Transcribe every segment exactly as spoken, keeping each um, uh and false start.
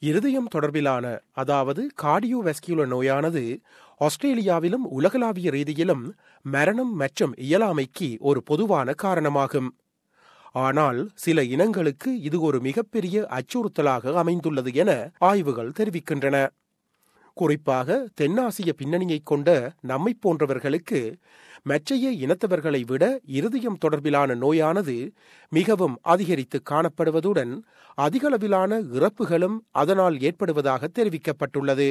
இருதயம் தொடர்பிலான அதாவது கார்டியோவாஸ்குலர் நோயானது ஆஸ்திரேலியாவிலும் உலகளாவிய ரீதியிலும் மரணம் மற்றும் இயலாமைக்கு ஒரு பொதுவான காரணமாகும். ஆனால் சில இனங்களுக்கு இது ஒரு மிகப்பெரிய அச்சுறுத்தலாக அமைந்துள்ளது என ஆய்வுகள் தெரிவிக்கின்றன. குறிப்பாக தென்னாசிய பின்னணியைக் கொண்ட நம்மை போன்றவர்களுக்கு மற்றைய இனத்தவர்களை விட இருதயம் தொடர்பிலான நோயானது மிகவும் அதிகரித்து காணப்படுவதுடன் அதிகளவிலான இறப்புகளும் அதனால் ஏற்படுவதாக தெரிவிக்கப்பட்டுள்ளது.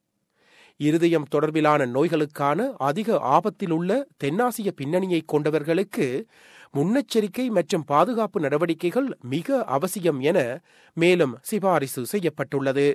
இருதயம் தொடர்பிலான நோய்களுக்கான அதிக ஆபத்திலுள்ள தென்னாசிய பின்னணியை கொண்டவர்களுக்கு முன்னெச்சரிக்கை மற்றும் பாதுகாப்பு நடவடிக்கைகள் மிக அவசியம் என மேலும் சிபாரிசு செய்யப்பட்டுள்ளது.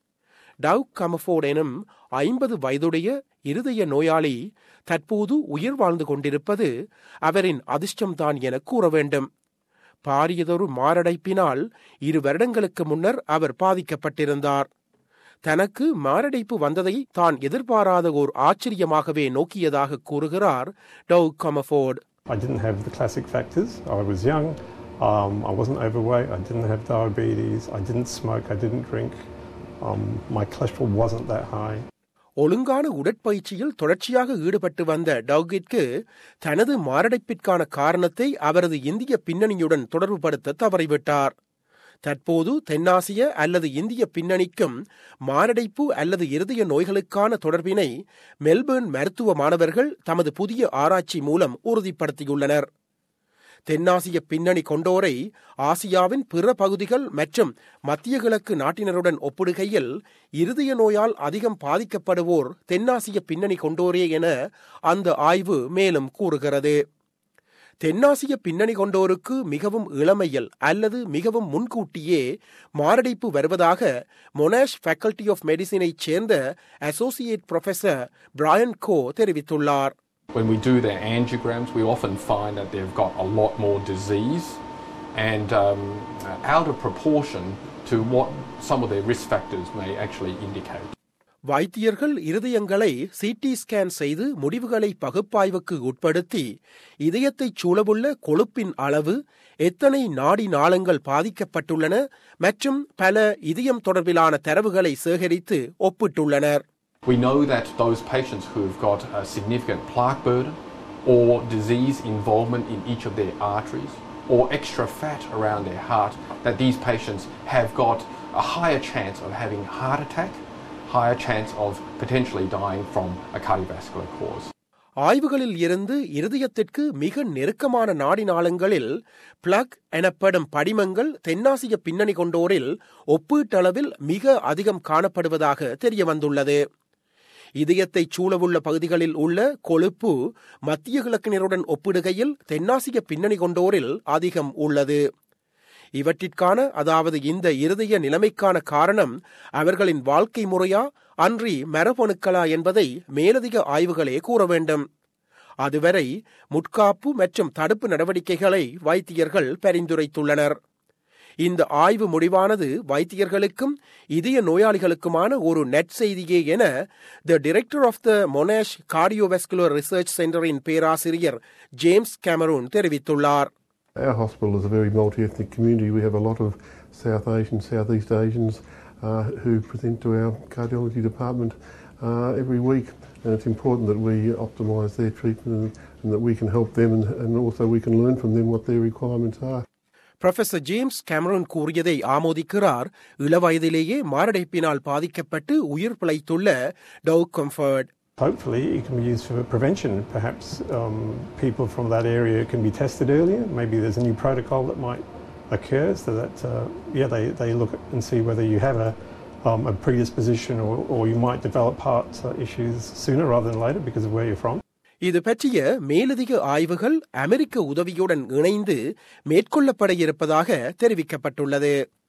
டவ் கமஃபோர்ட் எனும் ஐம்பது வயதுடைய இருதய நோயாளி தற்போது உயிர் வாழ்ந்து கொண்டிருப்பது அவரின் அதிர்ஷ்டம்தான் என கூற வேண்டும். பாரியதொரு மாரடைப்பினால் இரு வருடங்களுக்கு முன்னர் அவர் பாதிக்கப்பட்டிருந்தார். தனக்கு மாரடைப்பு வந்ததை தான் எதிர்பாராத ஓர் ஆச்சரியமாகவே நோக்கியதாக கூறுகிறார் Dove Comfort. I didn't have the classic factors. I was young. Um, I wasn't overweight. I didn't have diabetes. I didn't smoke. I didn't drink. Um, my cholesterol wasn't that high. ஒழுங்கான உடற்பயிற்சியில் தொடர்ச்சியாக ஈடுபட்டு வந்த டவ்கிற்கு தனது மாரடைப்பிற்கான காரணத்தை அவரது இந்திய பின்னணியுடன் தொடர்புபடுத்த தவறிவிட்டார். தற்போது தென்னாசிய அல்லது இந்திய பின்னணிக்கும் மாரடைப்பு அல்லது இருதய நோய்களுக்கான தொடர்பினை மெல்பர்ன் மருத்துவ மாணவர்கள் தமது புதிய ஆராய்ச்சி மூலம் உறுதிப்படுத்தியுள்ளனர். தென்னாசிய பின்னணி கொண்டோரை ஆசியாவின் பிற பகுதிகள் மற்றும் மத்திய கிழக்கு நாட்டினருடன் ஒப்பிடுகையில் இருதய நோயால் அதிகம் பாதிக்கப்படுவோர் தென்னாசிய பின்னணி கொண்டோரே என அந்த ஆய்வு மேலும் கூறுகிறது. தென்னாசிய பின்னணி கொண்டோருக்கு மிகவும் இளமையில் அல்லது மிகவும் முன்கூட்டியே மாரடைப்பு வருவதாக மொனாஷ் ஃபேக்கல்டி ஆஃப் மெடிசினைச் சேர்ந்த அசோசியேட் ப்ரொஃபசர் பிரையன் கோ தெரிவித்துள்ளார். When we do their angiograms, we often find that they've got a lot more disease and um, out of proportion to what some of their risk factors may actually indicate. வைத்தியர்கள் இருதயங்களை CT scan செய்து முடிவுகளை பகுப்பாய்வுக்கு உட்படுத்தி இதயத்தைச் சூழவுள்ள கொழுப்பின் அளவு, எத்தனை நாடி நாளங்கள் பாதிக்கப்பட்டுள்ளன மற்றும் பல இதயம் தொடர்பிலான தரவுகளை சேகரித்து ஒப்பிட்டுள்ளனர். We know that those patients who have got a significant plaque burden or disease involvement in each of their arteries or extra fat around their heart, that these patients have got a higher chance of having a heart attack, higher chance of potentially dying from a cardiovascular cause. ஆய்வுகளில் இருந்து இருதயத்திற்கு மிக நெருக்கமான நாடி நாளங்களில் plug எனப்படும் படிமங்கள் தென்னாசிய பின்னணி கொண்டோரில் ஒப்பீட்டளவில் மிக அதிகம் காணப்படுவதாக தெரிய வந்துள்ளது. இதயத்தைச் சூழவுள்ள பகுதிகளில் உள்ள கொழுப்பு மத்திய கிழக்கினருடன் ஒப்பிடுகையில் தென்னாசிய பின்னணி கொண்டோரில் அதிகம் உள்ளது. இவற்றிற்கான அதாவது இந்த இருதய நிலைமைக்கான காரணம் அவர்களின் வாழ்க்கை முறையா அன்றி மரபணுக்களா என்பதை மேலதிக ஆய்வுகளே கூற வேண்டும். அதுவரை முட்காப்பு மற்றும் தடுப்பு நடவடிக்கைகளை வைத்தியர்கள் பரிந்துரைத்துள்ளனர். இந்த ஆய்வு முடிவானது வைத்தியர்களுக்கும் இதய நோயாளிகளுக்குமான ஒரு நற்செய்தியே என the director of the Monash cardiovascular research சென்டரின் பேராசிரியர் ஜேம்ஸ் கேமரூன் தெரிவித்துள்ளார். Our hospital is a very multi-ethnic community. We have a lot of South Asians, Southeast Asians uh, who present to our cardiology department uh, every week, and it's important that we optimise their treatment and, and that we can help them and, and also we can learn from them what their requirements are. Professor James Cameron கூறியதை ஆமோதிக்கிறார் இளவயதிலேயே மாரடைப்பினால் பாதிக்கப்பட்டு உயிர் பிழைத்துள்ள Dove Comfort. Hopefully it can be used for prevention. Perhaps um, people from that area can be tested earlier. Maybe there's a new protocol that might occur so that uh, yeah, they, they look and see whether you have a, um, a predisposition or, or you might develop heart uh, issues sooner rather than later because of where you're from. இது பற்றிய மேலதிக ஆய்வுகள் அமெரிக்க உதவியுடன் இணைந்து மேற்கொள்ளப்பட இருப்பதாக தெரிவிக்கப்பட்டுள்ளது.